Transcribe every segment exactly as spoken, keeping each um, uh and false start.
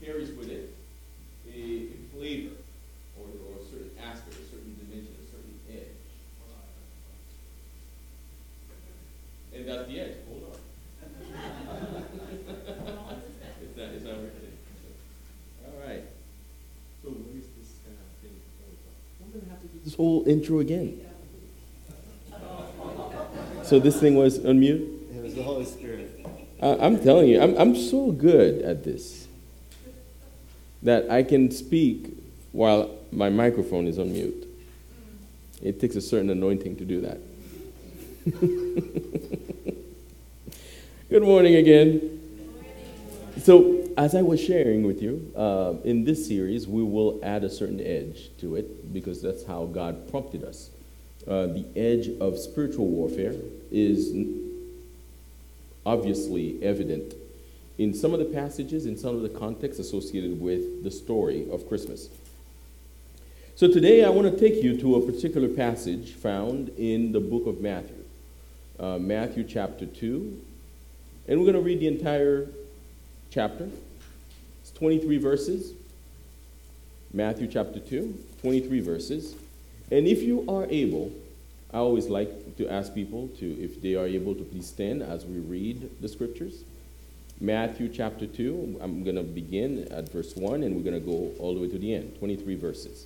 carries with it a, a flavor or, or a certain aspect, a certain dimension, a certain edge. And that's the edge. Hold on. it's not, it's not really. All right. So what is this kind of thing? I'm going to have to do this whole intro again. So this thing was on mute? It was the Holy Spirit. Uh, I'm telling you, I'm, I'm so good at this that I can speak while my microphone is on mute. It takes a certain anointing to do that. Good morning again. So, as I was sharing with you, uh, in this series, we will add a certain edge to it because that's how God prompted us. Uh, the edge of spiritual warfare is obviously evident in some of the passages, in some of the context associated with the story of Christmas. So today I want to take you to a particular passage found in the book of Matthew, uh, Matthew chapter two, and we're going to read the entire chapter. It's twenty-three verses. Matthew chapter two, twenty-three verses. And if you are able, I always like to ask people to, if they are able to please stand as we read the scriptures. Matthew chapter two, I'm going to begin at verse one, and we're going to go all the way to the end, twenty-three verses.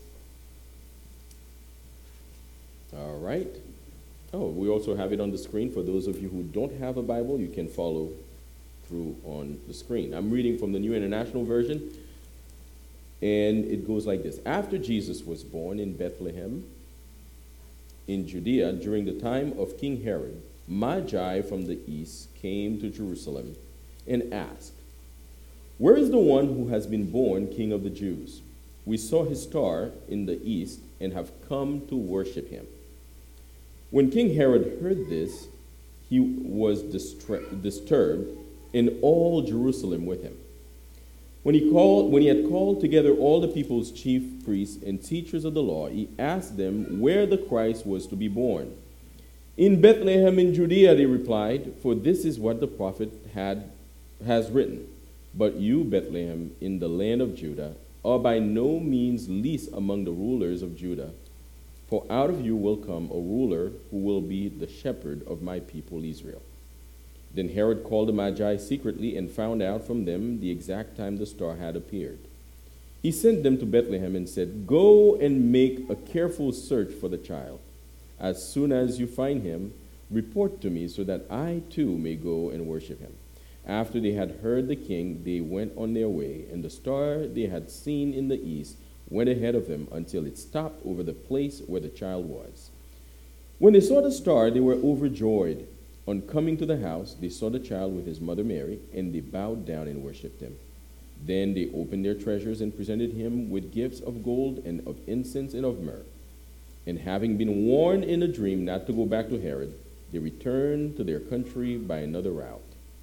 All right. Oh, we also have it on the screen. For those of you who don't have a Bible, you can follow through on the screen. I'm reading from the New International Version, and it goes like this. After Jesus was born in Bethlehem, in Judea, during the time of King Herod, Magi from the east came to Jerusalem and asked, "Where is the one who has been born King of the Jews? We saw his star in the east and have come to worship him." When King Herod heard this, he was distra- disturbed, and all Jerusalem with him. When he called, when he had called together all the people's chief priests and teachers of the law, he asked them where the Christ was to be born. "In Bethlehem in Judea," they replied, "for this is what the prophet had has written. But you, Bethlehem, in the land of Judah, are by no means least among the rulers of Judah. For out of you will come a ruler who will be the shepherd of my people Israel." Then Herod called the Magi secretly and found out from them the exact time the star had appeared. He sent them to Bethlehem and said, "Go and make a careful search for the child. As soon as you find him, report to me so that I too may go and worship him." After they had heard the king, they went on their way, and the star they had seen in the east went ahead of them until it stopped over the place where the child was. When they saw the star, they were overjoyed. On coming to the house, they saw the child with his mother Mary, and they bowed down and worshipped him. Then they opened their treasures and presented him with gifts of gold and of incense and of myrrh. And having been warned in a dream not to go back to Herod, they returned to their country by another route.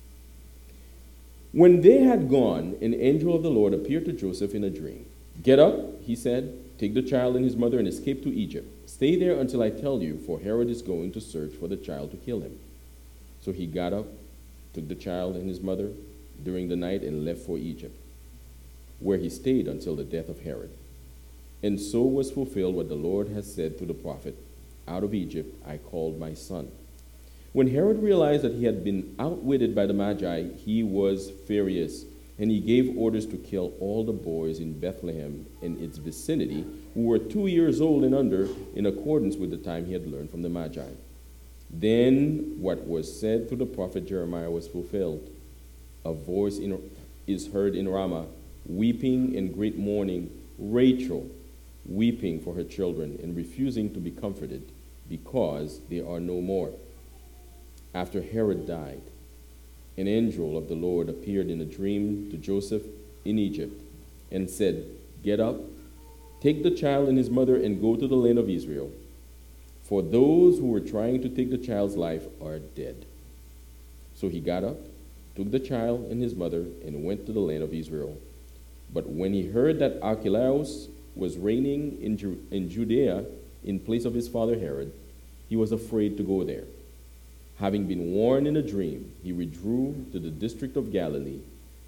When they had gone, an angel of the Lord appeared to Joseph in a dream. "Get up," he said, "take the child and his mother and escape to Egypt. Stay there until I tell you, for Herod is going to search for the child to kill him." So he got up, took the child and his mother during the night, and left for Egypt, where he stayed until the death of Herod. And so was fulfilled what the Lord has said through the prophet, "Out of Egypt I called my son." When Herod realized that he had been outwitted by the Magi, he was furious, and he gave orders to kill all the boys in Bethlehem and its vicinity who were two years old and under, in accordance with the time he had learned from the Magi. Then what was said through the prophet Jeremiah was fulfilled. A voice in, is heard in Ramah, weeping in great mourning, Rachel weeping for her children and refusing to be comforted, because they are no more. After Herod died, an angel of the Lord appeared in a dream to Joseph in Egypt and said, "Get up, take the child and his mother and go to the land of Israel. For those who were trying to take the child's life are dead." So he got up, took the child and his mother, and went to the land of Israel. But when he heard that Archelaus was reigning in, Ju- in Judea in place of his father Herod, he was afraid to go there. Having been warned in a dream, he withdrew to the district of Galilee.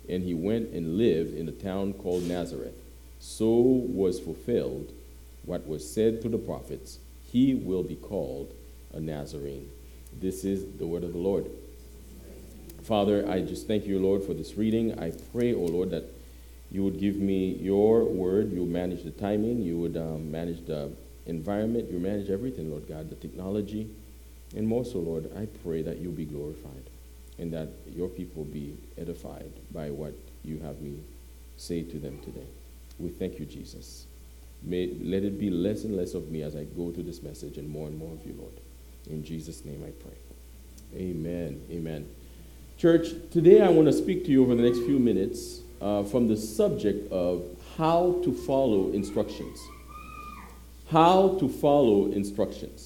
and he went and lived in a town called Nazareth. So was fulfilled what was said to the prophets, he will be called a Nazarene. This is the word of the Lord. Father, I just thank you, Lord, for this reading. I pray, oh Lord, that you would give me your word. You would manage the timing. You would um, manage the environment. You manage everything, Lord God, the technology. And more so, Lord, I pray that you'll be glorified and that your people be edified by what you have me say to them today. We thank you, Jesus. May, let it be less and less of me as I go through this message and more and more of you, Lord. In Jesus' name I pray. Amen. Amen. Church, today I want to speak to you over the next few minutes uh, from the subject of how to follow instructions. How to follow instructions.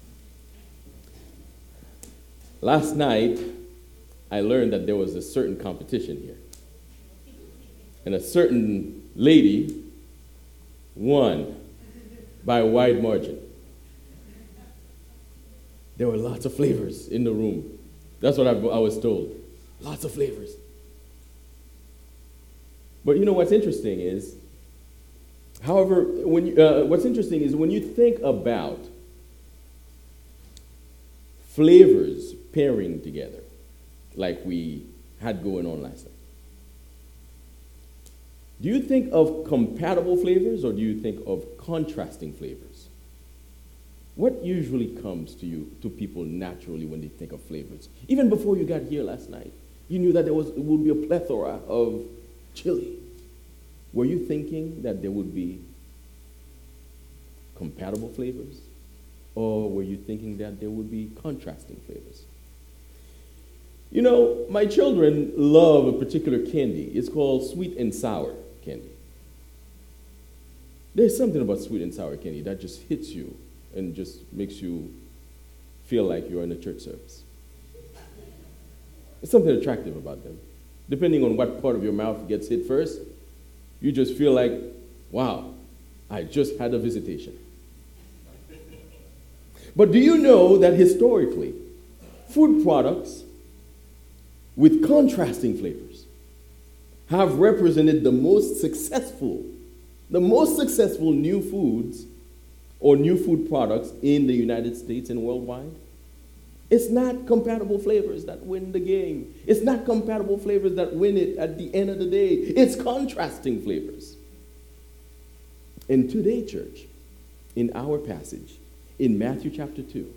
Last night, I learned that there was a certain competition here. And a certain lady won by a wide margin. There were lots of flavors in the room. That's what I, I was told. Lots of flavors. But you know what's interesting is, however, when you, uh, what's interesting is when you think about flavors pairing together, like we had going on last night, do you think of compatible flavors or do you think of contrasting flavors? What usually comes to you, to people naturally when they think of flavors? Even before you got here last night, you knew that there was, would be a plethora of chili. Were you thinking that there would be compatible flavors? Or were you thinking that there would be contrasting flavors? You know, my children love a particular candy. It's called sweet and sour candy. There's something about sweet and sour candy that just hits you and just makes you feel like you're in a church service. There's something attractive about them. Depending on what part of your mouth gets hit first, you just feel like, wow, I just had a visitation. But do you know that historically, food products with contrasting flavors have represented the most successful, the most successful new foods or new food products in the United States and worldwide? It's not compatible flavors that win the game. It's not compatible flavors that win it at the end of the day. It's contrasting flavors. In today, church, in our passage, in Matthew chapter two,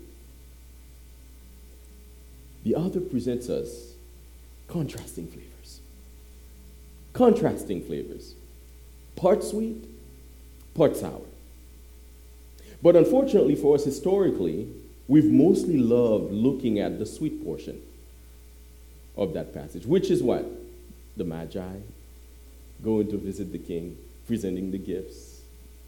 the author presents us contrasting flavors. Contrasting flavors. Part sweet, part sour. But unfortunately for us historically, we've mostly loved looking at the sweet portion of that passage, which is what? The Magi going to visit the king, presenting the gifts.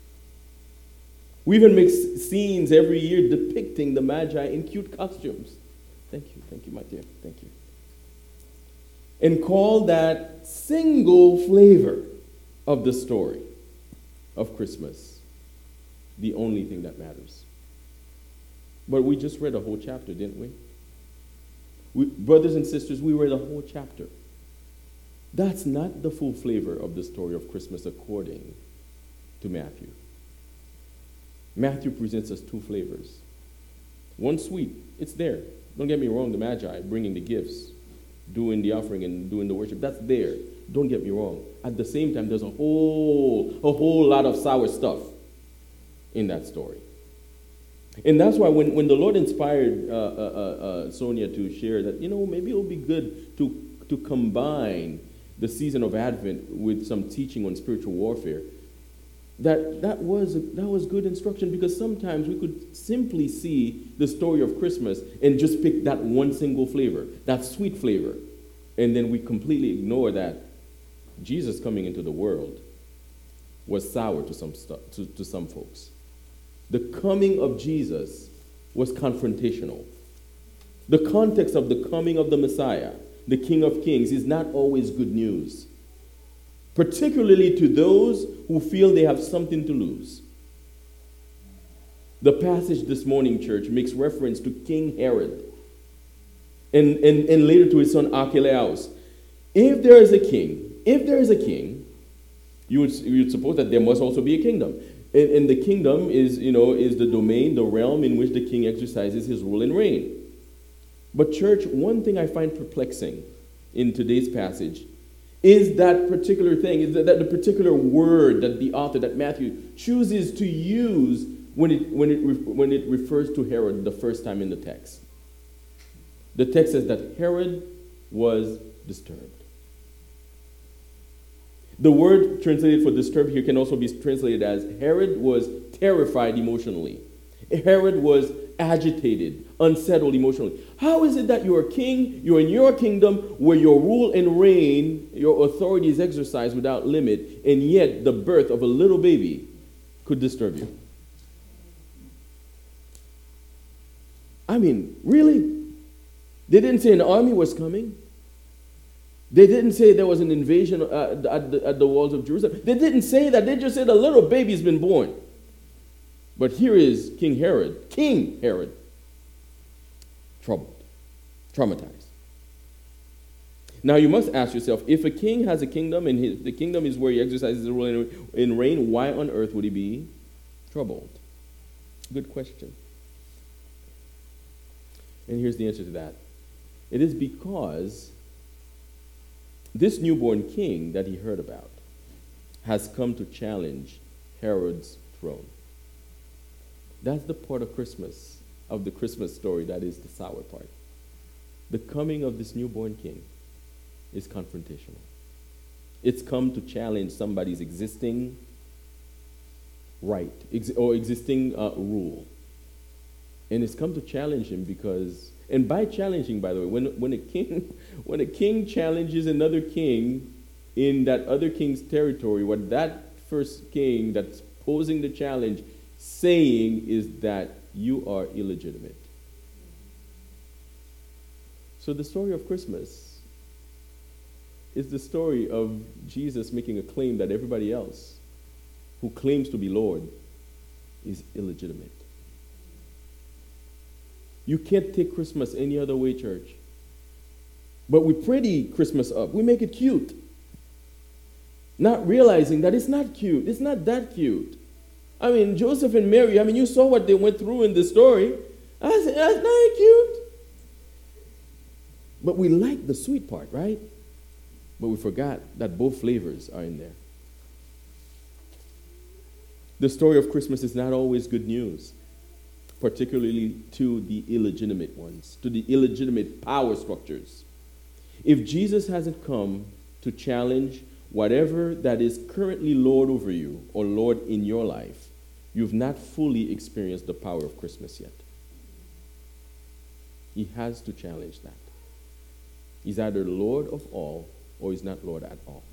We even make scenes every year depicting the Magi in cute costumes. Thank you, thank you, my dear, thank you. And call that single flavor of the story of Christmas the only thing that matters. But we just read a whole chapter, didn't we? we? Brothers and sisters, we read a whole chapter. That's not the full flavor of the story of Christmas according to Matthew. Matthew presents us two flavors. One sweet, it's there. Don't get me wrong, the Magi bringing the gifts, doing the offering and doing the worship, that's there. Don't get me wrong. At the same time, there's a whole, a whole lot of sour stuff in that story. And that's why when, when the Lord inspired uh, uh, uh, Sonia to share that, you know, maybe it would be good to, to combine the season of Advent with some teaching on spiritual warfare, that, that, was, that was good instruction, because sometimes we could simply see the story of Christmas and just pick that one single flavor, that sweet flavor, and then we completely ignore that Jesus coming into the world was sour to some, stu- to, to some folks. The coming of Jesus was confrontational. The context of the coming of the Messiah, the King of Kings, is not always good news, particularly to those who feel they have something to lose. The passage this morning, church, makes reference to King Herod and, and, and later to his son Archelaus. If there is a king, if there is a king, you would, you would suppose that there must also be a kingdom. And, and the kingdom is, you know, is the domain, the realm in which the king exercises his rule and reign. But church, one thing I find perplexing in today's passage is that particular thing, is that, that the particular word that the author, that Matthew, chooses to use when it, when, it, when it refers to Herod the first time in the text. The text says that Herod was disturbed. The word translated for disturbed here can also be translated as Herod was terrified emotionally. Herod was agitated, unsettled emotionally. How is it that you are king, you're in your kingdom where your rule and reign, your authority is exercised without limit, and yet the birth of a little baby could disturb you? I mean, really? They didn't say an army was coming. They didn't say there was an invasion uh, at, the, at the walls of Jerusalem. They didn't say that. They just said a little baby's been born. But here is King Herod, King Herod, troubled, traumatized. Now you must ask yourself, if a king has a kingdom and his, the kingdom is where he exercises the rule and, and reign, why on earth would he be troubled? Good question. And here's the answer to that. It is because this newborn king that he heard about has come to challenge Herod's throne. That's the part of Christmas, of the Christmas story, that is the sour part. The coming of this newborn king is confrontational. It's come to challenge somebody's existing right, ex- or existing uh, rule. And it's come to challenge him because, and by challenging, by the way, when, when, a king, when a king challenges another king in that other king's territory, what that first king that's posing the challenge saying is that you are illegitimate. So the story of Christmas is the story of Jesus making a claim that everybody else who claims to be Lord is illegitimate. You can't take Christmas any other way, church. But we pretty Christmas up. We make it cute. Not realizing that it's not cute. It's not that cute. I mean, Joseph and Mary, I mean, you saw what they went through in the story. I said, that's not cute. But we like the sweet part, right? But we forgot that both flavors are in there. The story of Christmas is not always good news, particularly to the illegitimate ones, to the illegitimate power structures. If Jesus hasn't come to challenge whatever that is currently Lord over you or Lord in your life, you've not fully experienced the power of Christmas yet. He has to challenge that. He's either Lord of all or he's not Lord at all.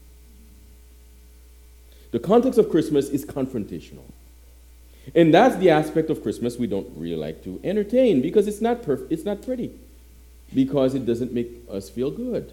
The context of Christmas is confrontational. And that's the aspect of Christmas we don't really like to entertain because it's not perf- it's not pretty, because it doesn't make us feel good.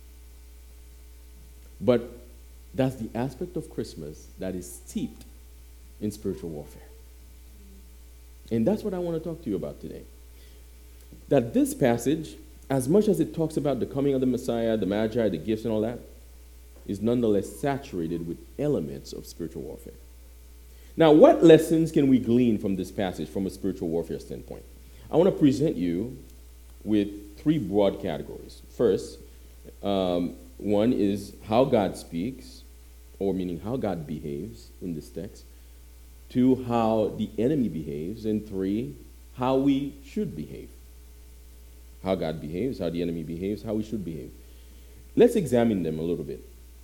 But that's the aspect of Christmas that is steeped in spiritual warfare. And that's what I want to talk to you about today. That this passage, as much as it talks about the coming of the Messiah, the Magi, the gifts and all that, is nonetheless saturated with elements of spiritual warfare. Now, what lessons can we glean from this passage from a spiritual warfare standpoint? I want to present you with three broad categories. First, um, one is how God speaks, or meaning how God behaves in this text. Two, how the enemy behaves. And three, how we should behave. How God behaves, how the enemy behaves, how we should behave. Let's examine them a little bit.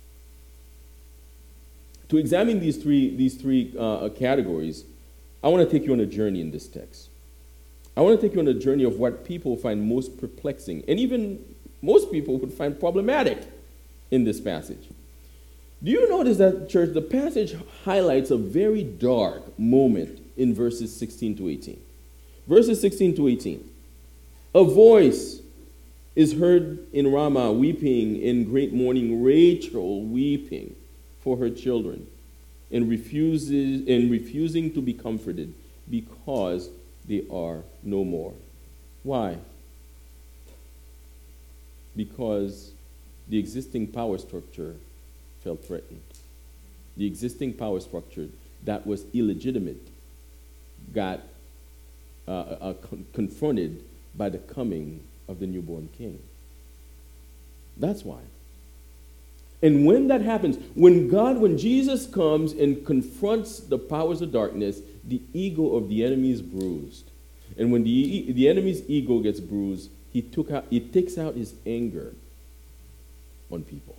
To examine these three, these three uh, categories, I want to take you on a journey in this text. I want to take you on a journey of what people find most perplexing, and even most people would find problematic in this passage. Do you notice that, church, the passage highlights a very dark moment in verses sixteen to eighteen. Verses sixteen to eighteen. A voice is heard in Ramah weeping, in great mourning, Rachel weeping for her children, and refuses and refusing to be comforted because they are no more. Why? Because the existing power structure felt threatened. The existing power structure that was illegitimate got uh, uh, con- confronted by the coming of the newborn king. That's why. And when that happens, when God, when Jesus comes and confronts the powers of darkness, the ego of the enemy is bruised. And when the, the enemy's ego gets bruised, he, took out, he takes out his anger on people.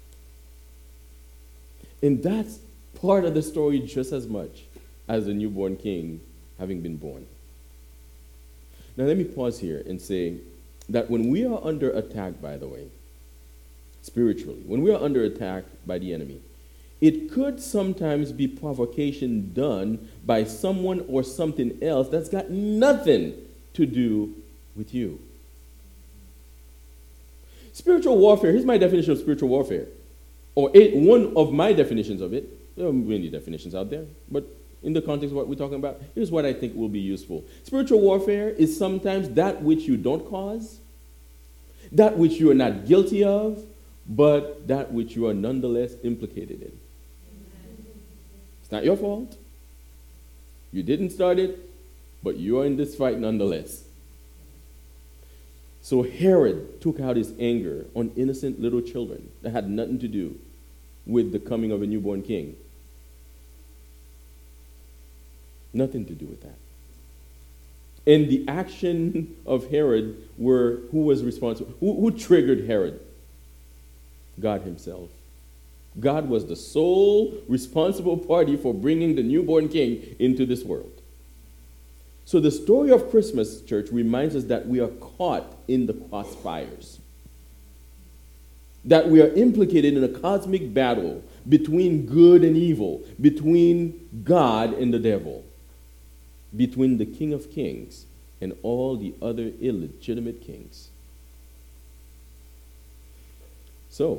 And that's part of the story just as much as the newborn king having been born. Now let me pause here and say that when we are under attack, by the way, spiritually, when we are under attack by the enemy, it could sometimes be provocation done by someone or something else that's got nothing to do with you. Spiritual warfare, here's my definition of spiritual warfare, or eight, one of my definitions of it. There are many definitions out there, but in the context of what we're talking about, here's what I think will be useful. Spiritual warfare is sometimes that which you don't cause, that which you are not guilty of, but that which you are nonetheless implicated in. It's not your fault. You didn't start it, but you are in this fight nonetheless. So Herod took out his anger on innocent little children that had nothing to do with the coming of a newborn king. Nothing to do with that. And the action of Herod were, who was responsible? Who, who triggered Herod? God himself. God was the sole responsible party for bringing the newborn king into this world. So the story of Christmas, church, reminds us that we are caught in the crossfires. That we are implicated in a cosmic battle between good and evil, between God and the devil, between the King of Kings and all the other illegitimate kings. So,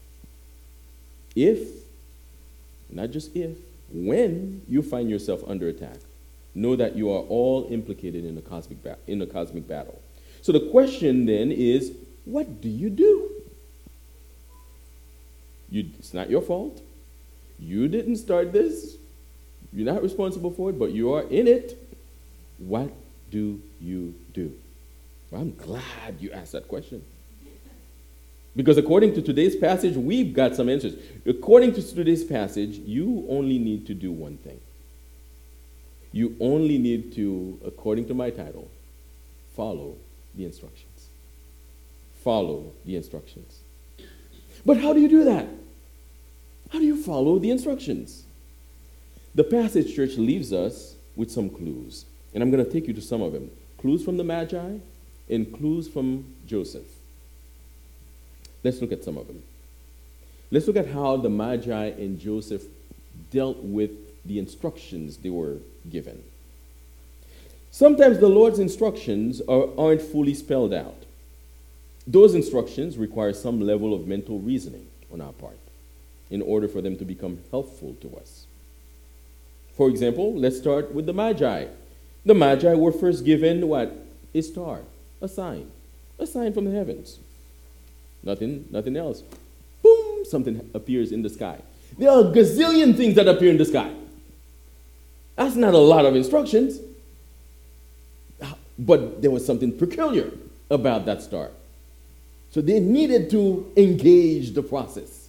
if, not just if, when you find yourself under attack, know that you are all implicated in a cosmic ba- in a cosmic battle. So the question then is, what do you do? You, it's not your fault. You didn't start this. You're not responsible for it, but you are in it. What do you do? Well, I'm glad you asked that question. Because according to today's passage, we've got some answers. According to today's passage, you only need to do one thing. You only need to, according to my title, follow the instructions. Follow the instructions. But how do you do that? How do you follow the instructions? The passage, church, leaves us with some clues. And I'm going to take you to some of them. Clues from the Magi and clues from Joseph. Let's look at some of them. Let's look at how the Magi and Joseph dealt with the instructions they were given. Sometimes the Lord's instructions are, aren't fully spelled out. Those instructions require some level of mental reasoning on our part in order for them to become helpful to us. For example, let's start with the Magi. The Magi were first given what? A star, a sign, a sign from the heavens. Nothing, nothing else. Boom, something appears in the sky. There are a gazillion things that appear in the sky. That's not a lot of instructions. But there was something peculiar about that star. So they needed to engage the process.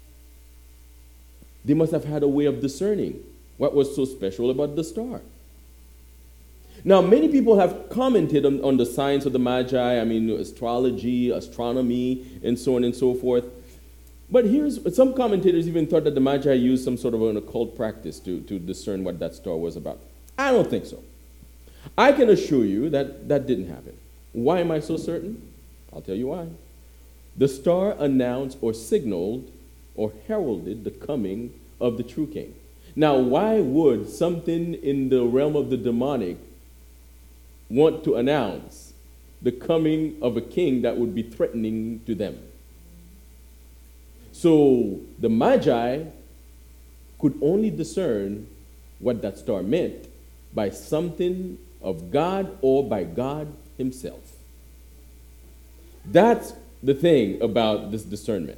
They must have had a way of discerning what was so special about the star. Now, many people have commented on, on the science of the Magi, I mean, astrology, astronomy, and so on and so forth. But here's, some commentators even thought that the Magi used some sort of an occult practice to, to discern what that star was about. I don't think so. I can assure you that that didn't happen. Why am I so certain? I'll tell you why. The star announced or signaled or heralded the coming of the true king. Now, why would something in the realm of the demonic want to announce the coming of a king that would be threatening to them? So the Magi could only discern what that star meant by something of God or by God himself. That's the thing about this discernment.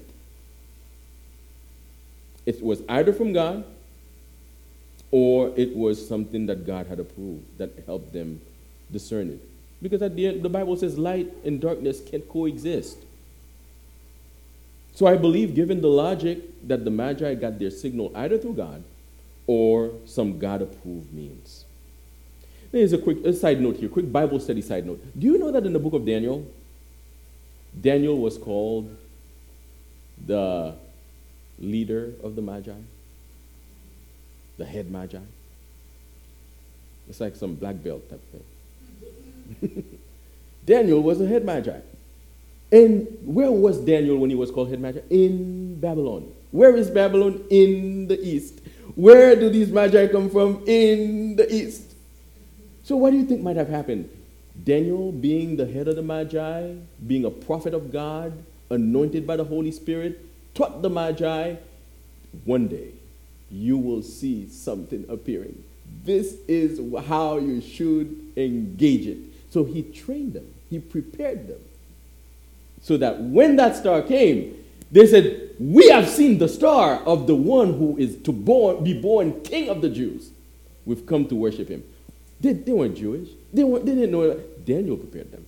It was either from God or it was something that God had approved that helped them discern it. Because at the end, the Bible says light and darkness can coexist. So I believe, given the logic, that the Magi got their signal either through God or some God-approved means. There's a quick a side note here, quick Bible study side note. Do you know that in the book of Daniel, Daniel was called the leader of the Magi? The head Magi? It's like some black belt type thing. Daniel was a head Magi. And where was Daniel when he was called head Magi? In Babylon. Where is Babylon? In the east. Where do these Magi come from? In the east. So what do you think might have happened? Daniel, being the head of the Magi, being a prophet of God, anointed by the Holy Spirit, taught the Magi, one day you will see something appearing. This is how you should engage it. So he trained them. He prepared them. So that when that star came, they said, we have seen the star of the one who is to born, be born King of the Jews. We've come to worship him. They, they weren't Jewish. They, weren't, they didn't know it. Daniel prepared them.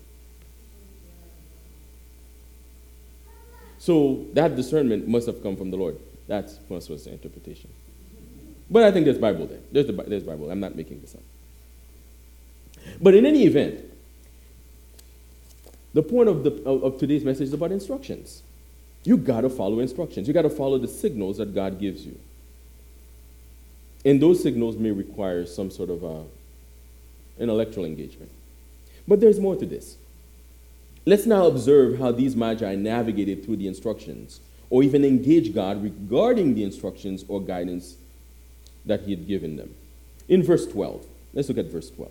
So that discernment must have come from the Lord. That's first was the interpretation. But I think there's Bible there. There's, the, there's Bible. I'm not making this up. But in any event, the point of, the, of, of today's message is about instructions. You got to follow instructions. You got to follow the signals that God gives you. And those signals may require some sort of uh, intellectual engagement. But there's more to this. Let's now observe how these Magi navigated through the instructions, or even engaged God regarding the instructions or guidance that he had given them. In verse twelve, let's look at verse twelve.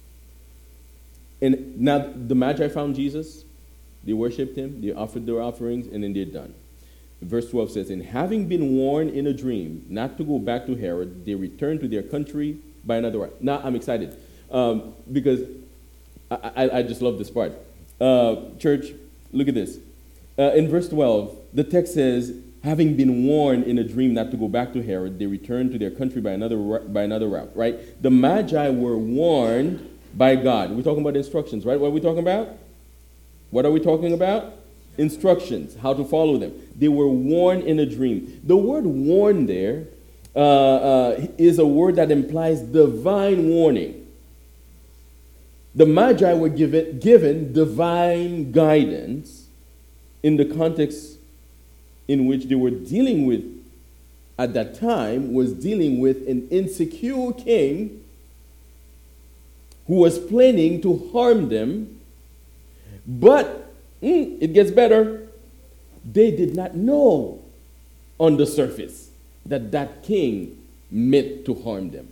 And now the Magi found Jesus, they worshipped him, they offered their offerings, and then they're done. Verse twelve says, and having been warned in a dream not to go back to Herod, they returned to their country by another way. Now I'm excited um, because I, I, I just love this part. Uh, church, look at this. Uh, in verse twelve, the text says, having been warned in a dream not to go back to Herod, they returned to their country by another by another route, right? The Magi were warned by God. We're talking about instructions, right? What are we talking about? What are we talking about? Instructions, how to follow them. They were warned in a dream. The word warned there uh, uh, is a word that implies divine warning. The Magi were given, given divine guidance in the context in which they were dealing with at that time was dealing with an insecure king who was planning to harm them. But mm, it gets better. They did not know on the surface that that king meant to harm them.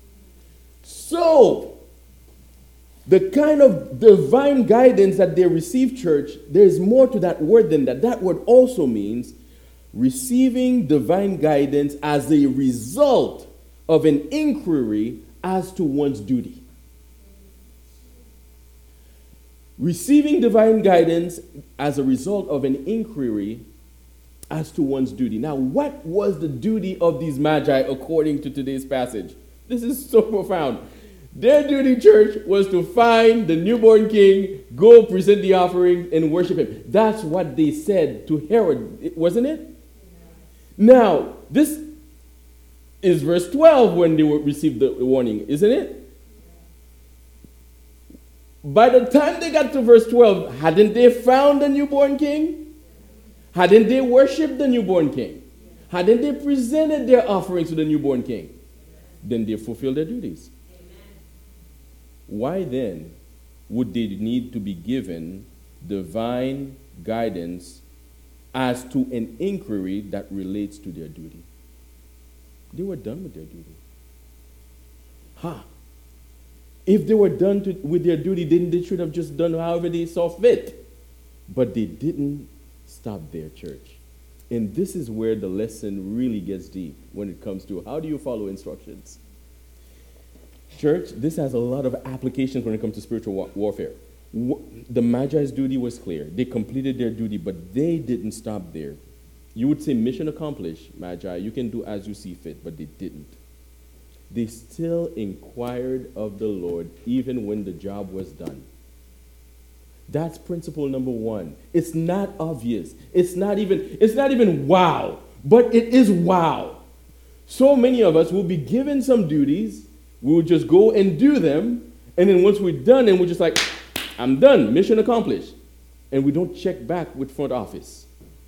So, the kind of divine guidance that they received, church, there's more to that word than that. That word also means receiving divine guidance as a result of an inquiry as to one's duty. Receiving divine guidance as a result of an inquiry as to one's duty. Now, what was the duty of these Magi according to today's passage? This is so profound. Their duty, church, was to find the newborn king, go present the offering, and worship him. That's what they said to Herod, wasn't it? Yeah. Now, this is verse twelve when they received the warning, isn't it? By the time they got to verse twelve, hadn't they found the newborn king? Hadn't they worshipped the newborn king? Hadn't they presented their offerings to the newborn king? Then they fulfilled their duties. Why then would they need to be given divine guidance as to an inquiry that relates to their duty? They were done with their duty. Ha! Huh. If they were done to, with their duty, then they should have just done however they saw fit. But they didn't stop there, church. And this is where the lesson really gets deep when it comes to how do you follow instructions. Church, this has a lot of applications when it comes to spiritual wa- warfare. The Magi's duty was clear. They completed their duty, but they didn't stop there. You would say mission accomplished, Magi. You can do as you see fit, but they didn't. They still inquired of the Lord even when the job was done. That's principle number one. It's not obvious. It's not even, it's not even wow, but it is wow. So many of us will be given some duties, we'll just go and do them, and then once we're done, and we're just like, I'm done, mission accomplished. And we don't check back with front office.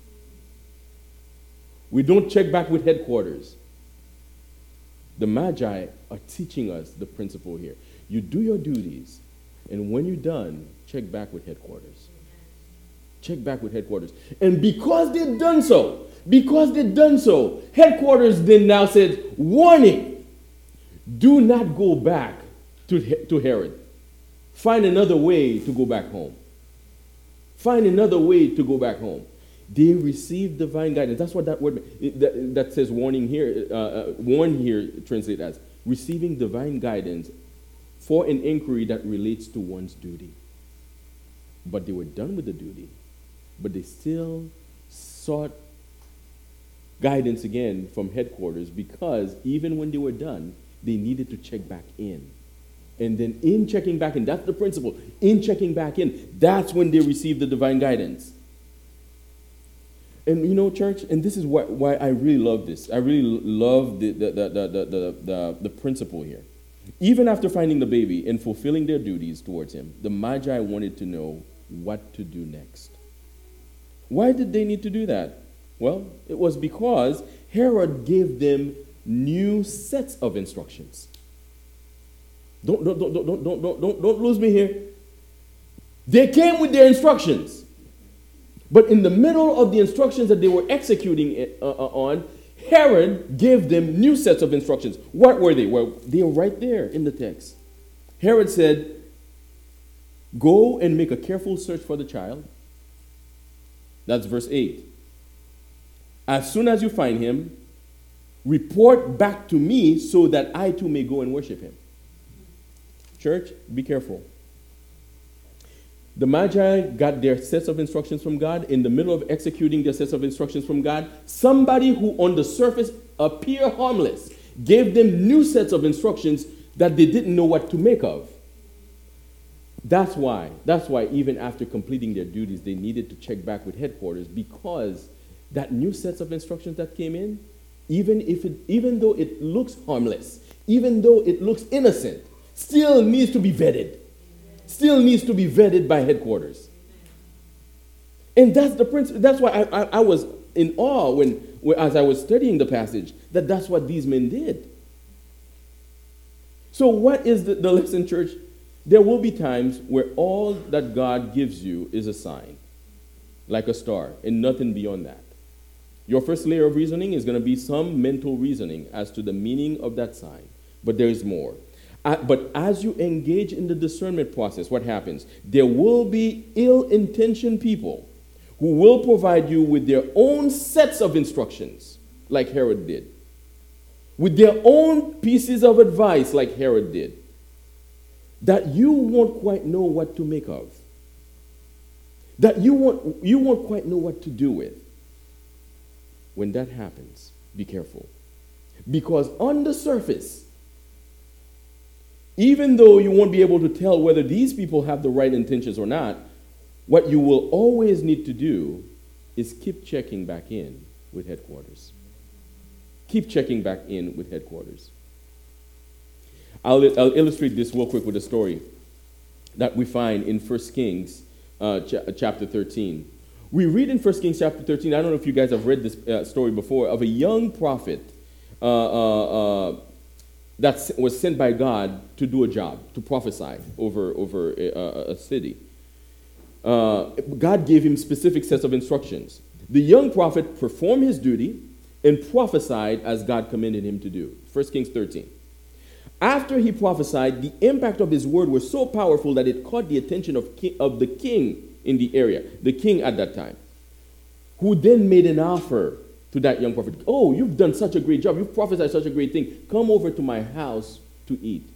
We don't check back with headquarters. The Magi are teaching us the principle here. You do your duties, and when you're done, check back with headquarters. Check back with headquarters. And because they've done so, because they've done so, headquarters then now said, warning, do not go back to, to Herod. Find another way to go back home. Find another way to go back home. They received divine guidance. That's what that word that, that says warning here, uh, uh, warn here, translate as receiving divine guidance for an inquiry that relates to one's duty. But they were done with the duty, but they still sought guidance again from headquarters because even when they were done, they needed to check back in. And then in checking back in, that's the principle, in checking back in, that's when they received the divine guidance. And you know, church, and this is why, why I really love this. I really love the, the, the, the, the, the, the, the principle here. Even after finding the baby and fulfilling their duties towards him, the Magi wanted to know what to do next. Why did they need to do that? Well, it was because Herod gave them new sets of instructions. Don't, don't, don't, don't, don't, don't, don't, don't lose me here. They came with their instructions. But in the middle of the instructions that they were executing uh, uh, on, Herod gave them new sets of instructions. What were they? Well, they are right there in the text. Herod said, go and make a careful search for the child. That's verse eight. As soon as you find him, report back to me so that I too may go and worship him. Church, be careful. The Magi got their sets of instructions from God. In the middle of executing their sets of instructions from God, somebody who on the surface appeared harmless gave them new sets of instructions that they didn't know what to make of. That's why, that's why even after completing their duties, they needed to check back with headquarters, because that new sets of instructions that came in, even if it, even though it looks harmless, even though it looks innocent, still needs to be vetted. Still needs to be vetted by headquarters. And that's the principle. That's why I, I, I was in awe when, when, as I was studying the passage, that that's what these men did. So what is the, the lesson, church? There will be times where all that God gives you is a sign, like a star, and nothing beyond that. Your first layer of reasoning is going to be some mental reasoning as to the meaning of that sign, but there is more. Uh, but as you engage in the discernment process, what happens? There will be ill-intentioned people who will provide you with their own sets of instructions, like Herod did, with their own pieces of advice, like Herod did, that you won't quite know what to make of, that you won't, you won't quite know what to do with. When that happens, be careful. Because on the surface, even though you won't be able to tell whether these people have the right intentions or not, what you will always need to do is keep checking back in with headquarters. Keep checking back in with headquarters. I'll, I'll illustrate this real quick with a story that we find in First Kings uh, ch- chapter thirteen. We read in First Kings chapter thirteen, I don't know if you guys have read this uh, story before, of a young prophet uh, uh, uh, that was sent by God to do a job, to prophesy over, over a, a city. Uh, God gave him specific sets of instructions. The young prophet performed his duty and prophesied as God commanded him to do. First Kings thirteen. After he prophesied, the impact of his word was so powerful that it caught the attention of, ki- of the king in the area, the king at that time, who then made an offer to that young prophet. Oh, you've done such a great job. You've prophesied such a great thing. Come over to my house to eat.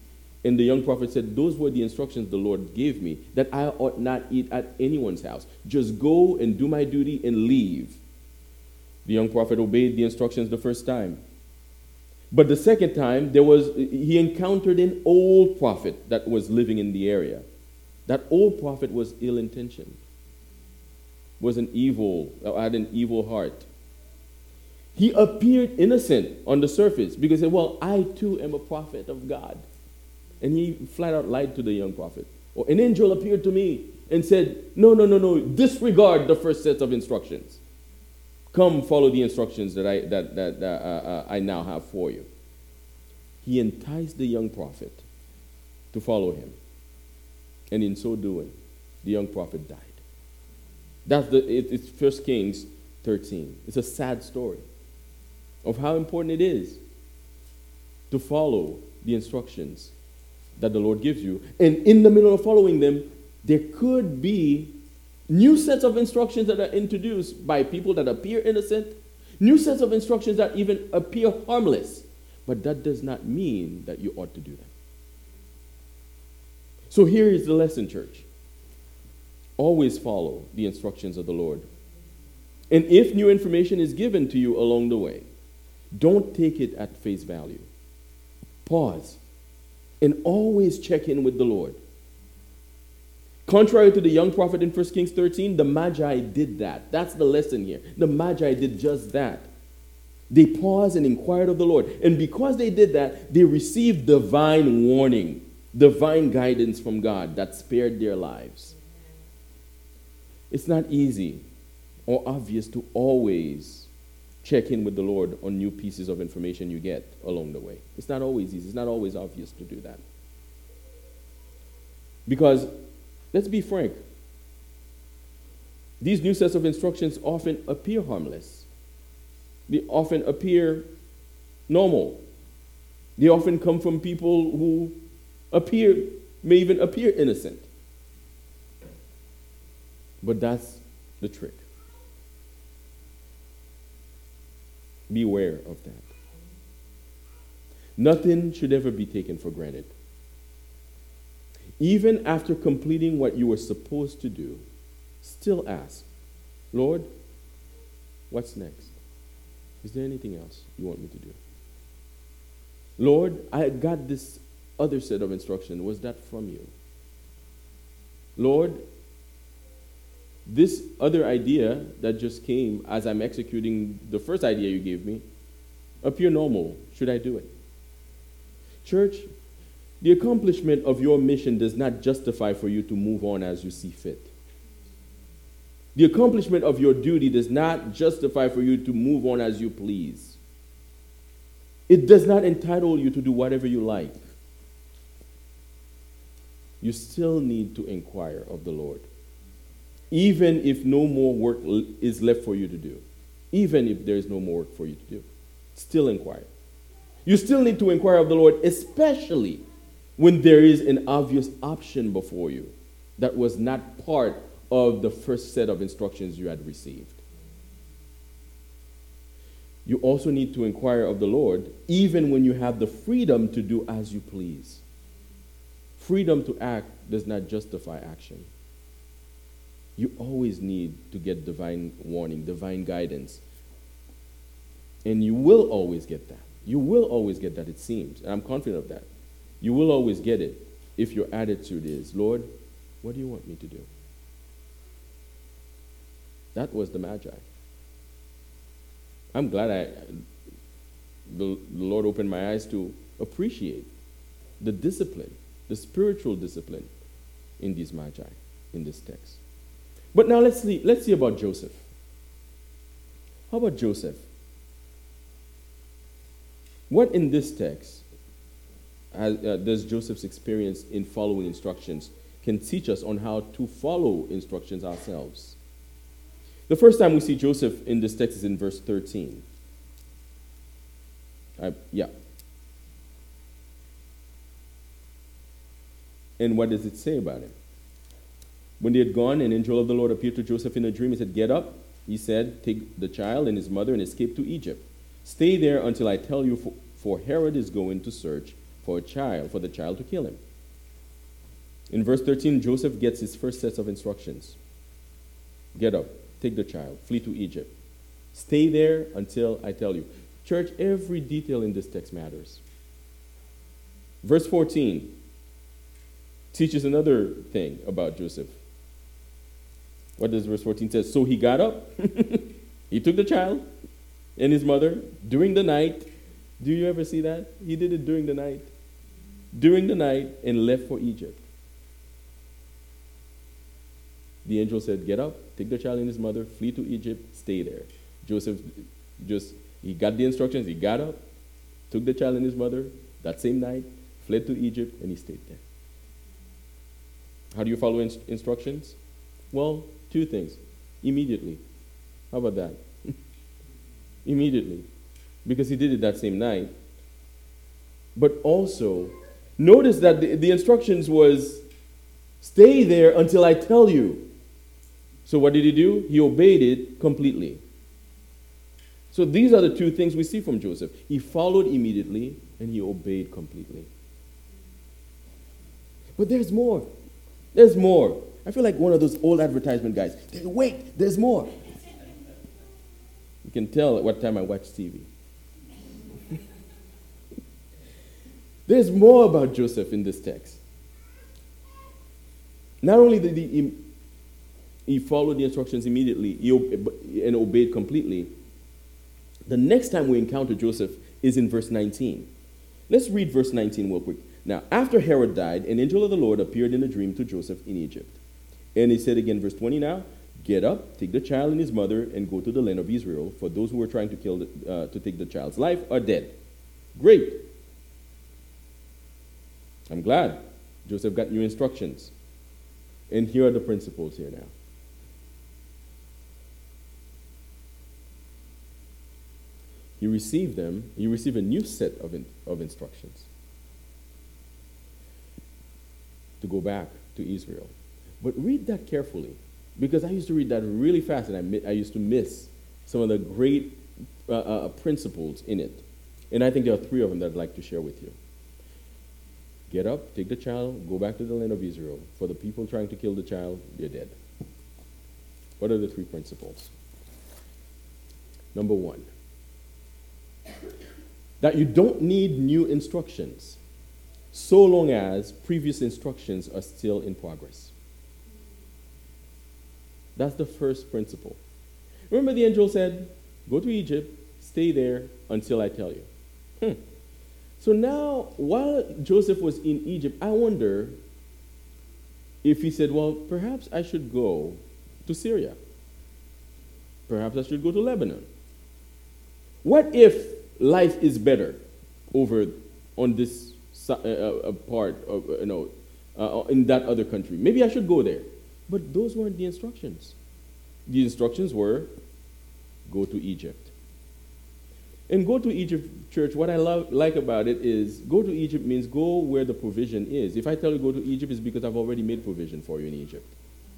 And the young prophet said, those were the instructions the Lord gave me, that I ought not eat at anyone's house. Just go and do my duty and leave. The young prophet obeyed the instructions the first time. But the second time, there was he encountered an old prophet that was living in the area. That old prophet was ill-intentioned, was an evil, had an evil heart. He appeared innocent on the surface because he said, well, I too am a prophet of God. And he flat out lied to the young prophet. Or an angel appeared to me and said, no, no, no, no, disregard the first set of instructions. Come follow the instructions that I, that, that uh, uh, I now have for you. He enticed the young prophet to follow him. And in so doing, the young prophet died. That's the, it, it's First Kings thirteen. It's a sad story of how important it is to follow the instructions that the Lord gives you. And in the middle of following them, there could be new sets of instructions that are introduced by people that appear innocent, new sets of instructions that even appear harmless. But that does not mean that you ought to do them. So here is the lesson, church. Always follow the instructions of the Lord. And if new information is given to you along the way, don't take it at face value. Pause and always check in with the Lord. Contrary to the young prophet in First Kings thirteen, the Magi did that. That's the lesson here. The Magi did just that. They paused and inquired of the Lord. And because they did that, they received divine warning, divine guidance from God that spared their lives. It's not easy or obvious to always check in with the Lord on new pieces of information you get along the way. It's not always easy. It's not always obvious to do that. Because, let's be frank, these new sets of instructions often appear harmless. They often appear normal. They often come from people who appear, may even appear innocent. But that's the trick. Beware of that. Nothing should ever be taken for granted. Even after completing what you were supposed to do, still ask, Lord, what's next? Is there anything else you want me to do? Lord, I got this other set of instruction. Was that from you? Lord, this other idea that just came as I'm executing the first idea you gave me appear normal. Should I do it? Church, the accomplishment of your mission does not justify for you to move on as you see fit. The accomplishment of your duty does not justify for you to move on as you please. It does not entitle you to do whatever you like. You still need to inquire of the Lord. Even if no more work is left for you to do. Even if there is no more work for you to do. Still inquire. You still need to inquire of the Lord, especially when there is an obvious option before you that was not part of the first set of instructions you had received. You also need to inquire of the Lord even when you have the freedom to do as you please. Freedom to act does not justify action. You always need to get divine warning, divine guidance. And you will always get that. You will always get that, it seems. And I'm confident of that. You will always get it if your attitude is, Lord, what do you want me to do? That was the Magi. I'm glad I, the, the Lord opened my eyes to appreciate the discipline, the spiritual discipline in these Magi, in this text. But now let's see, let's see about Joseph. How about Joseph? What in this text has, uh, does Joseph's experience in following instructions can teach us on how to follow instructions ourselves? The first time we see Joseph in this text is in verse thirteen. Uh, yeah. And what does it say about him? When they had gone, an angel of the Lord appeared to Joseph in a dream. He said, get up, he said, take the child and his mother and escape to Egypt. Stay there until I tell you, for, for Herod is going to search for a child, for the child to kill him. In verse thirteen, Joseph gets his first set of instructions. Get up, take the child, flee to Egypt. Stay there until I tell you. Church, every detail in this text matters. Verse fourteen teaches another thing about Joseph. What does verse fourteen say? So he got up, he took the child and his mother during the night. Do you ever see that? He did it during the night. During the night and left for Egypt. The angel said, get up, take the child and his mother, flee to Egypt, stay there. Joseph just, he got the instructions, he got up, took the child and his mother that same night, fled to Egypt, and he stayed there. How do you follow in- instructions? Well, two things. Immediately. How about that? Immediately. Because he did it that same night. But also, notice that the, the instructions was, stay there until I tell you. So what did he do? He obeyed it completely. So these are the two things we see from Joseph. He followed immediately and he obeyed completely. But there's more. There's more. I feel like one of those old advertisement guys. Wait, there's more. You can tell at what time I watch T V. There's more about Joseph in this text. Not only did he, he followed the instructions immediately he ob- and obeyed completely, the next time we encounter Joseph is in verse nineteen. Let's read verse nineteen real quick. Now, after Herod died, an angel of the Lord appeared in a dream to Joseph in Egypt. And he said again, verse twenty now, get up, take the child and his mother, and go to the land of Israel, for those who were trying to kill the, uh, to take the child's life are dead. Great. I'm glad Joseph got new instructions. And here are the principles here now. He received them, he received a new set of, in, of instructions to go back to Israel. But read that carefully, because I used to read that really fast, and I, mi- I used to miss some of the great uh, uh, principles in it. And I think there are three of them that I'd like to share with you. Get up, take the child, go back to the land of Israel. For the people trying to kill the child, they're dead. What are the three principles? Number one, that you don't need new instructions so long as previous instructions are still in progress. That's the first principle. Remember the angel said, go to Egypt, stay there until I tell you. Hmm. So now, while Joseph was in Egypt, I wonder if he said, well, perhaps I should go to Syria. Perhaps I should go to Lebanon. What if life is better over on this uh, uh, part of, uh, you know, uh, in that other country? Maybe I should go there. But those weren't the instructions. The instructions were, go to Egypt. And go to Egypt, church, what I love, like about it is, go to Egypt means go where the provision is. If I tell you go to Egypt, it's because I've already made provision for you in Egypt.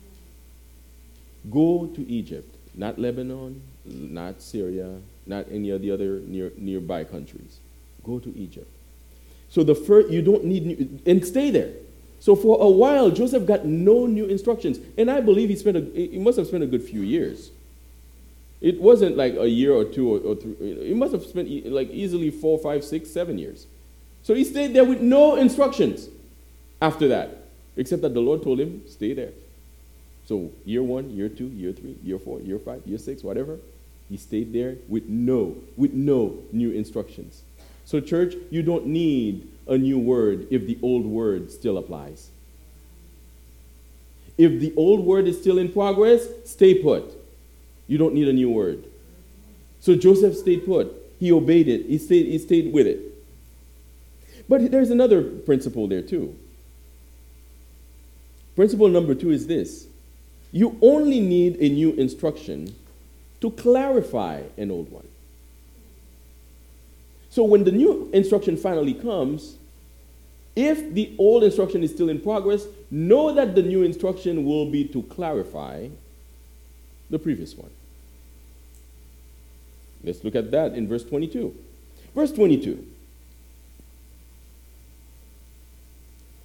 Go to Egypt, not Lebanon, not Syria, not any of the other near, nearby countries. Go to Egypt. So the first, you don't need new, and stay there. So for a while, Joseph got no new instructions. And I believe he spent a, he must have spent a good few years. It wasn't like a year or two or, or three. He must have spent e- like easily four, five, six, seven years. So he stayed there with no instructions after that, except that the Lord told him, stay there. So year one, year two, year three, year four, year five, year six, whatever, he stayed there with no, with no new instructions. So church, you don't need a new word if the old word still applies. If the old word is still in progress, stay put. You don't need a new word. So Joseph stayed put. He obeyed it. He stayed, he stayed with it. But there's another principle there too. Principle number two is this. You only need a new instruction to clarify an old one. So when the new instruction finally comes, if the old instruction is still in progress, know that the new instruction will be to clarify the previous one. Let's look at that in verse twenty-two. Verse twenty-two.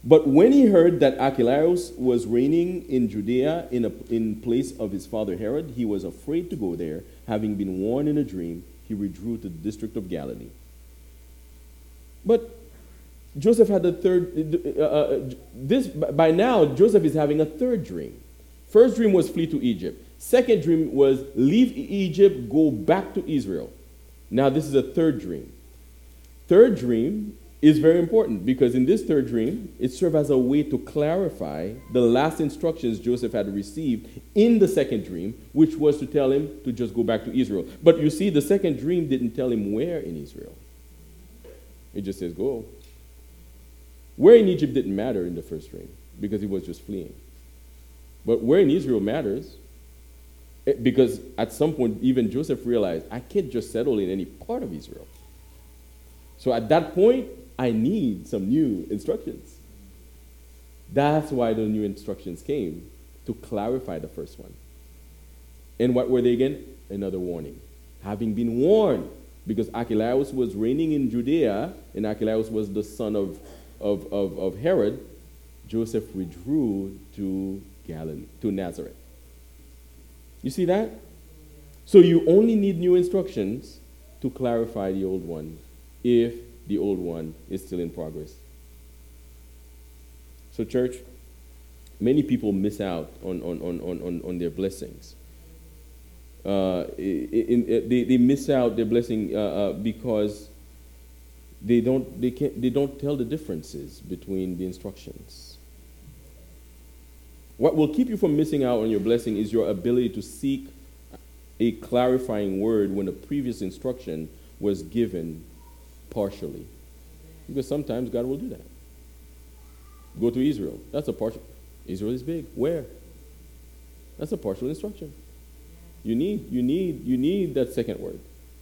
But when he heard that Archelaus was reigning in Judea in, a, in place of his father Herod, he was afraid to go there. Having been warned in a dream, he withdrew to the district of Galilee. But Joseph had a third, uh, uh, this, by now, Joseph is having a third dream. First dream was flee to Egypt. Second dream was leave Egypt, go back to Israel. Now this is a third dream. Third dream is very important because in this third dream, it served as a way to clarify the last instructions Joseph had received in the second dream, which was to tell him to just go back to Israel. But you see, the second dream didn't tell him where in Israel. It just says, go. Where in Egypt didn't matter in the first dream because he was just fleeing. But where in Israel matters because at some point, even Joseph realized, I can't just settle in any part of Israel. So at that point, I need some new instructions. That's why the new instructions came, to clarify the first one. And what were they again? Another warning. Having been warned, because Archelaus was reigning in Judea, and Archelaus was the son of, of, of, of Herod, Joseph withdrew to Galilee, to Nazareth. You see that? So you only need new instructions to clarify the old one, if the old one is still in progress. So church, many people miss out on, on, on, on, on their blessings. Uh, in, in, they, they miss out their blessing uh, uh, because they don't, they, can't, they don't tell the differences between the instructions. What will keep you from missing out on your blessing is your ability to seek a clarifying word when a previous instruction was given partially. Because sometimes God will do that. Go to Israel. That's a partial. Israel is big. Where? That's a partial instruction. You need, you need, you need that second word.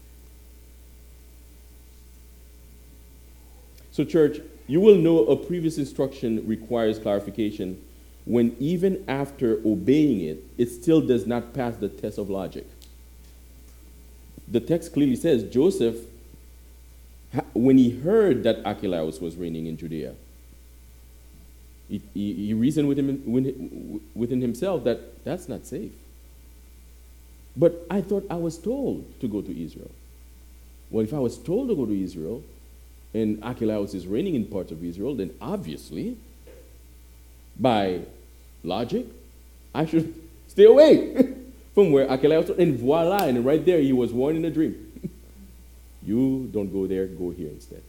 So church, you will know a previous instruction requires clarification when even after obeying it, it still does not pass the test of logic. The text clearly says Joseph, when he heard that Archelaus was reigning in Judea, he, he, he reasoned within, within himself that that's not safe. But I thought I was told to go to Israel. Well, if I was told to go to Israel, and Archelaus is reigning in parts of Israel, then obviously, by logic, I should stay away from where Archelaus was. And voila, and right there he was warned in a dream. You don't go there, go here instead.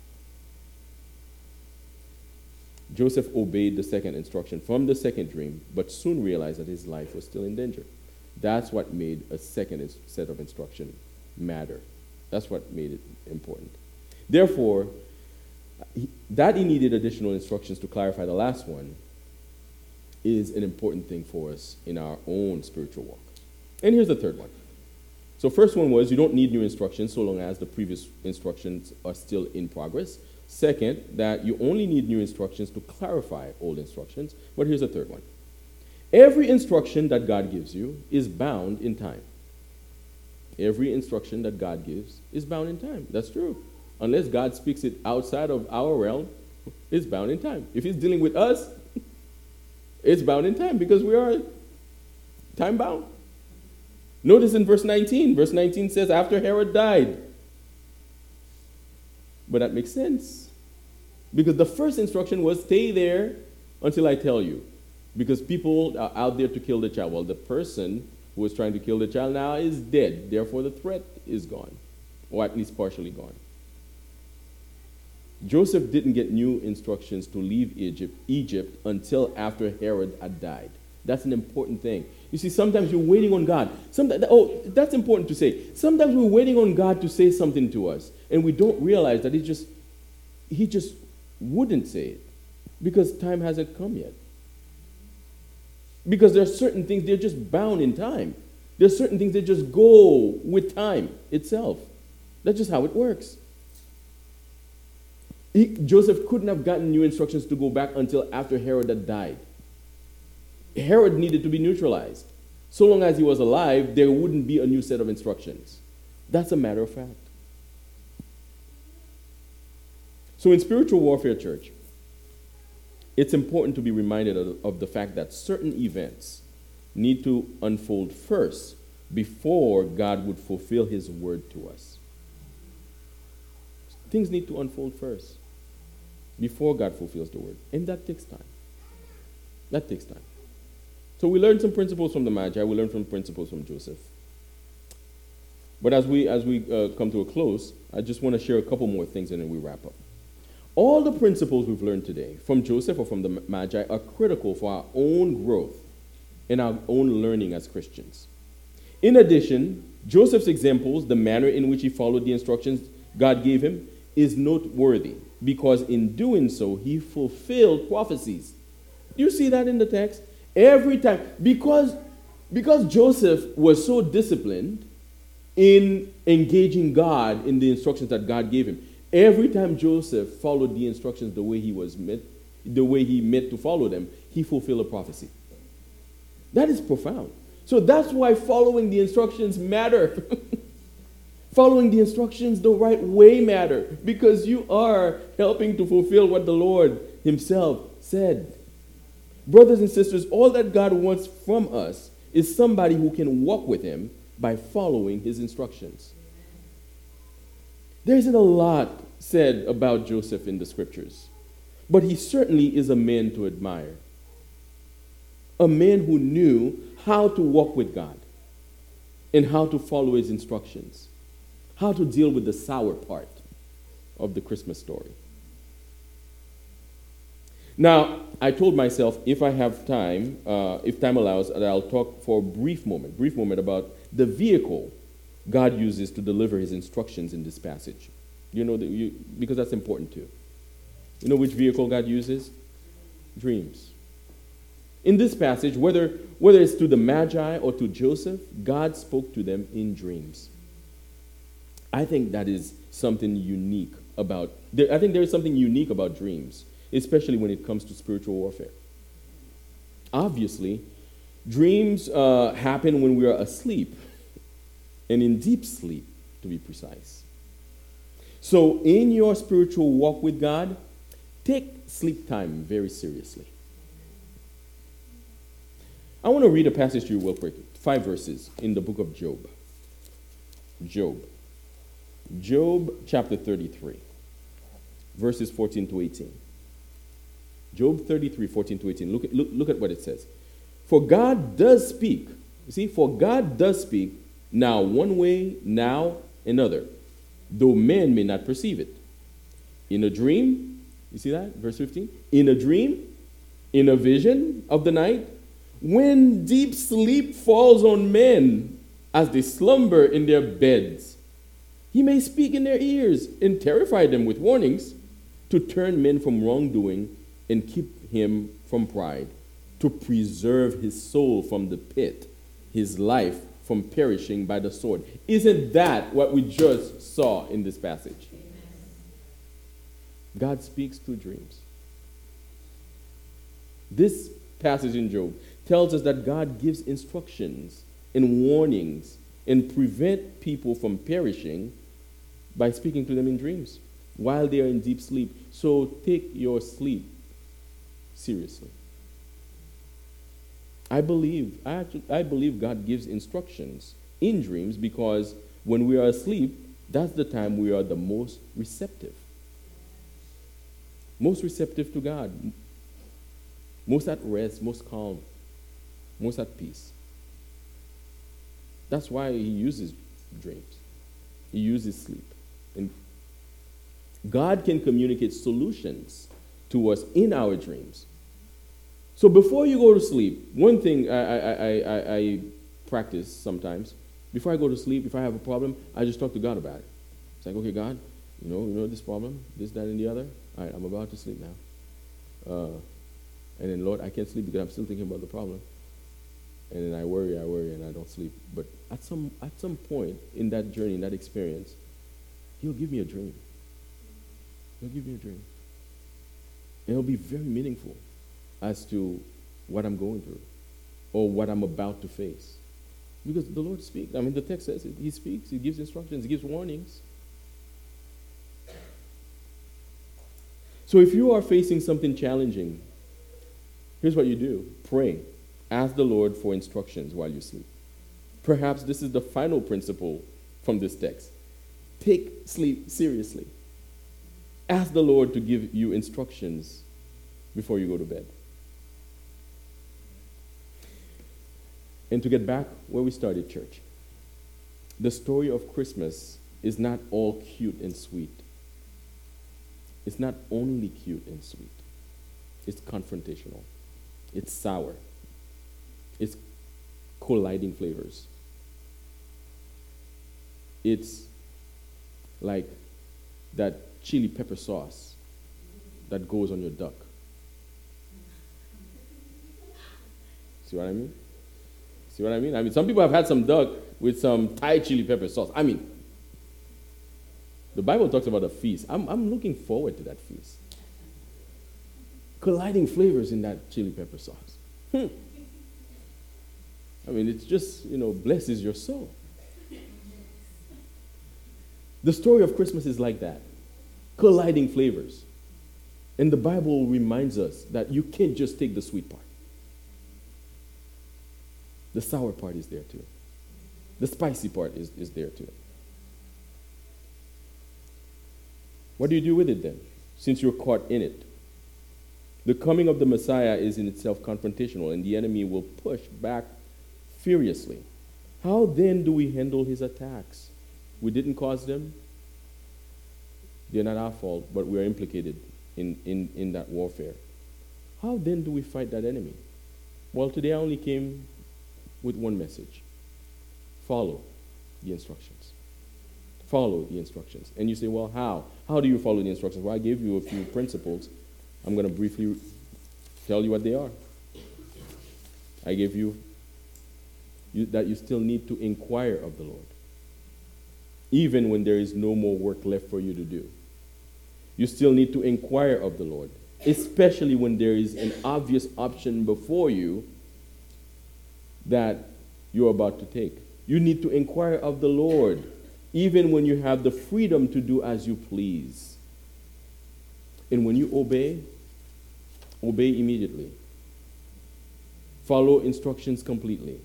Joseph obeyed the second instruction from the second dream, but soon realized that his life was still in danger. That's what made a second set of instruction matter. That's what made it important. Therefore, he, that he needed additional instructions to clarify the last one is an important thing for us in our own spiritual walk. And here's the third one. So first one was you don't need new instructions so long as the previous instructions are still in progress. Second, that you only need new instructions to clarify old instructions. But here's the third one. Every instruction that God gives you is bound in time. Every instruction that God gives is bound in time. That's true. Unless God speaks it outside of our realm, it's bound in time. If he's dealing with us, it's bound in time because we are time bound. Notice in verse nineteen, verse nineteen says, after Herod died. But that makes sense. Because the first instruction was stay there until I tell you. Because people are out there to kill the child. Well, the person who was trying to kill the child now is dead. Therefore, the threat is gone. Or at least partially gone. Joseph didn't get new instructions to leave Egypt, Egypt until after Herod had died. That's an important thing. You see, sometimes you're waiting on God. Sometimes, oh, that's important to say. Sometimes we're waiting on God to say something to us, and we don't realize that he just, he just wouldn't say it because time hasn't come yet. Because there are certain things, they're just bound in time. There are certain things that just go with time itself. That's just how it works. He, Joseph couldn't have gotten new instructions to go back until after Herod had died. Herod needed to be neutralized. So long as he was alive, there wouldn't be a new set of instructions. That's a matter of fact. So in spiritual warfare, church, it's important to be reminded of, of the fact that certain events need to unfold first before God would fulfill his word to us. Things need to unfold first before God fulfills the word. And that takes time. That takes time. So we learned some principles from the Magi. We learned some principles from Joseph. But as we as we uh, come to a close, I just want to share a couple more things and then we wrap up. All the principles we've learned today from Joseph or from the Magi are critical for our own growth and our own learning as Christians. In addition, Joseph's examples, the manner in which he followed the instructions God gave him, is noteworthy because in doing so, he fulfilled prophecies. Do you see that in the text? Every time, because, because Joseph was so disciplined in engaging God in the instructions that God gave him, every time Joseph followed the instructions the way he was meant, the way he meant to follow them, he fulfilled a prophecy. That is profound. So that's why following the instructions matter. Following the instructions the right way matter because you are helping to fulfill what the Lord himself said. Brothers and sisters, all that God wants from us is somebody who can walk with him by following his instructions. There isn't a lot said about Joseph in the scriptures, but he certainly is a man to admire. A man who knew how to walk with God and how to follow his instructions, how to deal with the sour part of the Christmas story. Now, I told myself if I have time, uh, if time allows, that I'll talk for a brief moment, brief moment about the vehicle God uses to deliver his instructions in this passage. You know, that you, because that's important too. You know which vehicle God uses? Dreams. In this passage, whether, whether it's to the Magi or to Joseph, God spoke to them in dreams. I think that is something unique about, I think there is something unique about dreams, especially when it comes to spiritual warfare. Obviously, dreams uh, happen when we are asleep, and in deep sleep, to be precise. So in your spiritual walk with God, take sleep time very seriously. I want to read a passage to you real quick, five verses in the book of Job. Job. Job chapter thirty-three, verses fourteen to eighteen. Job thirty-three, fourteen to eighteen. Look at, look, look at what it says. For God does speak. You see, for God does speak now one way, now another, though men may not perceive it. In a dream, you see that? Verse fifteen. In a dream, in a vision of the night, when deep sleep falls on men as they slumber in their beds, he may speak in their ears and terrify them with warnings to turn men from wrongdoing and keep him from pride, to preserve his soul from the pit, his life from perishing by the sword. Isn't that what we just saw in this passage? God speaks through dreams. This passage in Job tells us that God gives instructions and warnings and prevent people from perishing by speaking to them in dreams while they are in deep sleep. So take your sleep seriously. I believe, I, actually, I believe God gives instructions in dreams because when we are asleep, that's the time we are the most receptive. Most receptive to God. Most at rest, most calm, most at peace. That's why he uses dreams. He uses sleep. And God can communicate solutions to us in our dreams. So before you go to sleep, one thing I, I, I, I, I practice sometimes, before I go to sleep, if I have a problem, I just talk to God about it. It's like, okay, God, you know, you know this problem, this, that, and the other. All right, I'm about to sleep now. Uh, and then, Lord, I can't sleep because I'm still thinking about the problem. And then I worry, I worry, and I don't sleep. But at some at some point in that journey, in that experience, he'll give me a dream. He'll give me a dream. And it'll be very meaningful as to what I'm going through or what I'm about to face. Because the Lord speaks. I mean, the text says it. He speaks. He gives instructions. He gives warnings. So if you are facing something challenging Here's what you do. Pray. Ask the Lord for instructions while you sleep. Perhaps this is the final principle from this text. Take sleep seriously. Ask the Lord to give you instructions before you go to bed. And to get back where we started, church, the story of Christmas is not all cute and sweet. It's not only cute and sweet. It's confrontational. It's sour. It's colliding flavors. It's like that chili pepper sauce that goes on your duck. See what I mean? See what I mean? I mean, some people have had some duck with some Thai chili pepper sauce. I mean, the Bible talks about a feast. I'm, I'm looking forward to that feast. Colliding flavors in that chili pepper sauce. Hmm. I mean, it's just, you know, blesses your soul. The story of Christmas is like that. Colliding flavors. And the Bible reminds us that you can't just take the sweet part. The sour part is there too. The spicy part is, is there too. What do you do with it then, since you're caught in it? The coming of the Messiah is in itself confrontational, and the enemy will push back furiously. How then do we handle his attacks? We didn't cause them. They're not our fault, but we are implicated in, in, in that warfare. How then do we fight that enemy? Well, today I only came with one message. Follow the instructions. Follow the instructions. And you say, well, how? How do you follow the instructions? Well, I gave you a few principles. I'm going to briefly tell you what they are. I gave you, you that you still need to inquire of the Lord, even when there is no more work left for you to do. You still need to inquire of the Lord, especially when there is an obvious option before you that you're about to take. You need to inquire of the Lord, even when you have the freedom to do as you please. And when you obey, obey immediately. Follow instructions completely.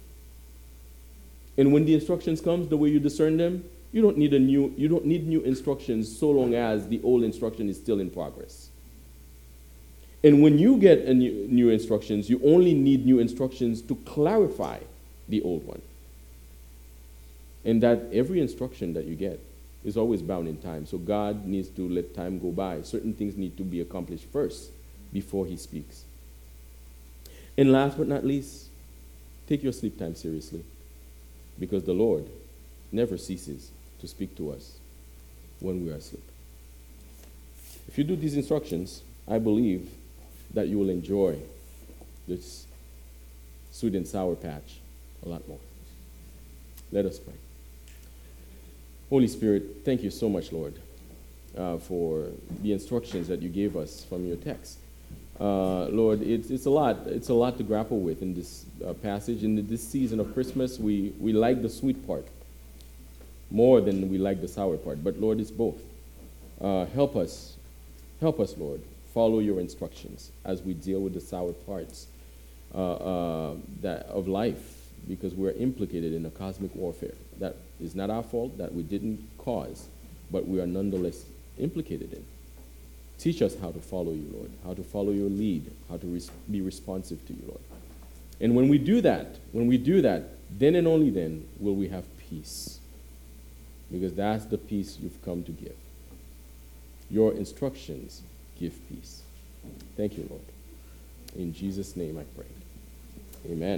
And when the instructions comes, the way you discern them, you don't need a new you don't need new instructions so long as the old instruction is still in progress. And when you get a new, new instructions, you only need new instructions to clarify the old one. And that every instruction that you get is always bound in time. So God needs to let time go by. Certain things need to be accomplished first before he speaks. And last but not least, take your sleep time seriously, because the Lord never ceases to speak to us when we are asleep. If you do these instructions, I believe that you will enjoy this sweet and sour patch a lot more. Let us pray. Holy Spirit, thank you so much, Lord, uh, for the instructions that you gave us from your text. Uh, Lord, it's, it's a lot. It's a lot to grapple with in this uh, passage. In this season of Christmas, we, we like the sweet part more than we like the sour part. But Lord, it's both. Uh, help us, help us, Lord, follow your instructions as we deal with the sour parts uh, uh, that of life, because we're implicated in a cosmic warfare that is not our fault, that we didn't cause, but we are nonetheless implicated in. Teach us how to follow you, Lord, how to follow your lead, how to res- be responsive to you, Lord. And when we do that, when we do that, then and only then will we have peace, because that's the peace you've come to give. Your instructions give peace. Thank you, Lord. In Jesus' name I pray. Amen.